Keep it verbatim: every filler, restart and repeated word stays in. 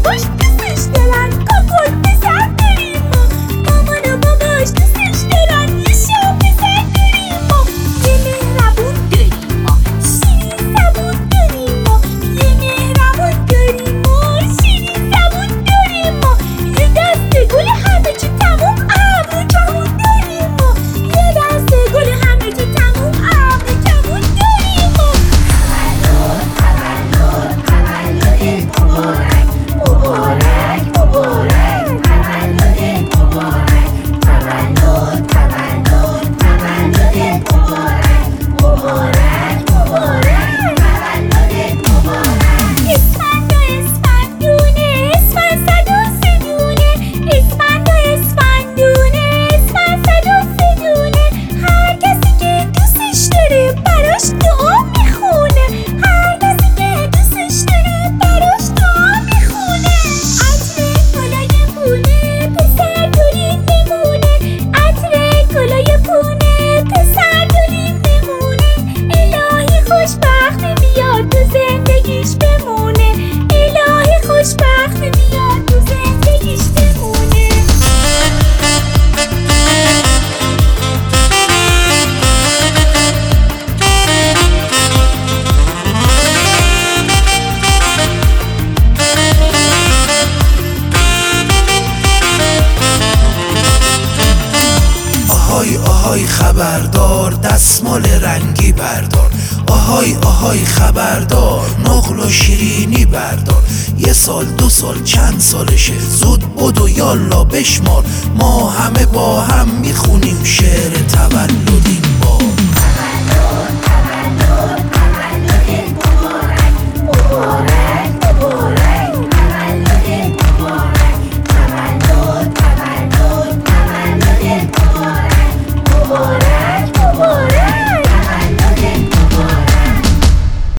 باباش دوستش دارن کاکل پسر داریم ما. مامان و باباش دوستش دارن یه شام پسر داریم ما. یه مهربون داریم ما، شیرین زبون داریم ما. یه مهربون داریم ما، شیرین زبون داریم ما. یه دسته گل همه چی تموم ابرو کمون داریم ما. یه دسته گل همه چی تموم ابرو کمون داریم ما. اسفند و اسفندونه اسفند صد و سه دونه. اسفند و اسفندونه اسفند صد و سه دونه. هر کسی که دوستش داره براش دعا میخونه. هر کسی که دوستش داره براش دعا میخونه. عطر گلای پونه پسر داریم میمونه. عطر گلای پونه پسر داریم میمونه. الهی خوشبخت بیاد تو زندگیش بمونه. الهی خوشبخت بیاد تو زندگیش بمونه. آهای آهای خبردار دستمال رنگی بردار. آهای آهای خبردار نقل و شیرینی بردار. یه سال دو سال چند سالشه زود بدو یالا بشمار. ما همه با هم میخونیم شعر تولد این بار.